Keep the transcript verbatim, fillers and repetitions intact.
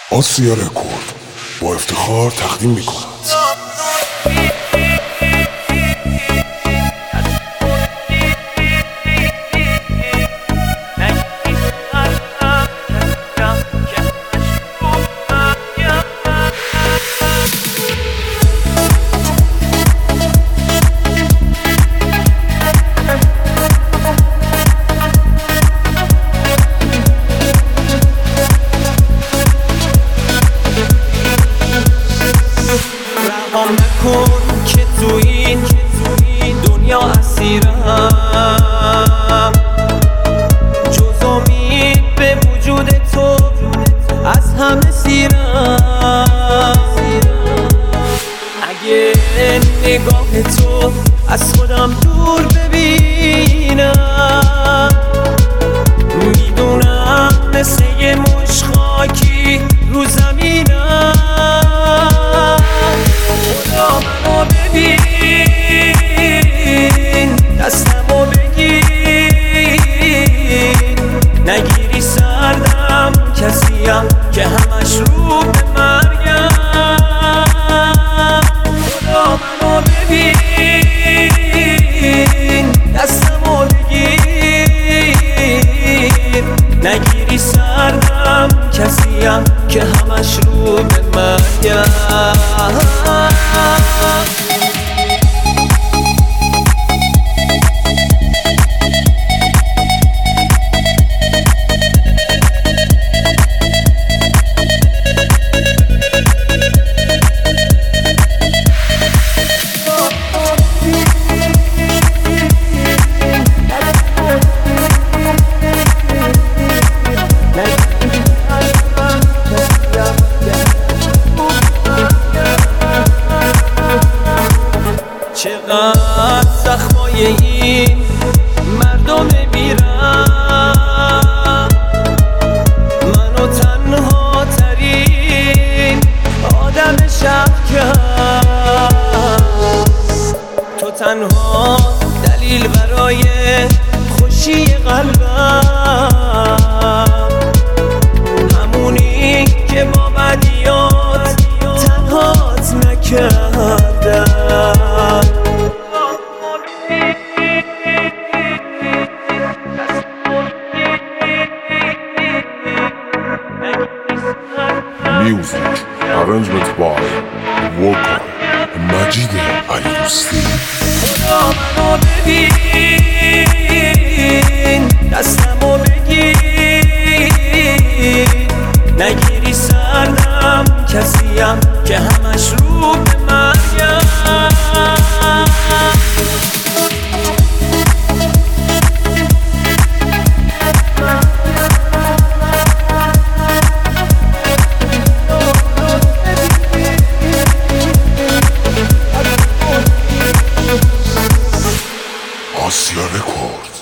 آسیا رکورد با افتخار تقدیم می‌کند. رها نکن که تو این دنیا اسیرم، جز امید به وجود تو از همه سیرم. اگه نگاه تو از خودم دور ببینم، میدونم مثل یه مش خاکی رو زمینم. خدا منو ببین، دستمو بگیر، نگیری سردم کسیم که همش رو به مرگم. خدا منو ببین، دستمو بگیر، نگیری سردم کسیم که همش رو به مرگم. چقدر زخمای این مردم بیرم، منو تنها ترین آدم شب کرد. تو تنها دلیل برای خوشی قلبم، همونی که با بدیات تنهات نکردم. Music arrangement by Vocal مجید علیدوستی. خدا منو ببین، دستمو بگیر، نگیری سردم کسیم که همش رو به مرگم. آسیا رکورد.